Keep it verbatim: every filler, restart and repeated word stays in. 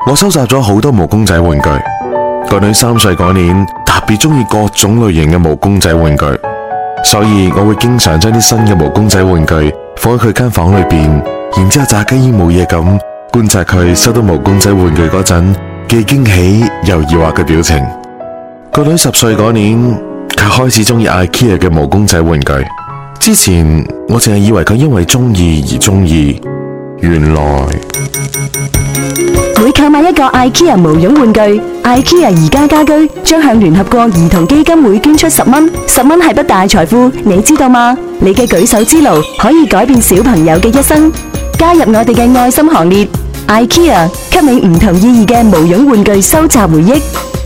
我收集咗好多毛公仔玩具。個女三歲嗰年特別中意各種類型嘅毛公仔玩具，所以我會經常將啲新嘅毛公仔玩具放喺佢間房裏邊，然之後詐雞冇嘢咁觀察佢收到毛公仔玩具嗰陣既驚喜又疑惑嘅表情。個女十歲嗰年，佢開始中意 IKEA 嘅毛公仔玩具。之前我淨係以為佢因為中意而中意，原來每購買一個 IKEA 毛絨玩具，IKEA 宜家家居將向聯合國兒童基金會捐出十蚊，十蚊係筆大財富，你知道嗎？你嘅舉手之勞可以改變小朋友嘅一生。加入我哋嘅愛心行列，IKEA 給你唔同意義嘅毛絨玩具收集回憶。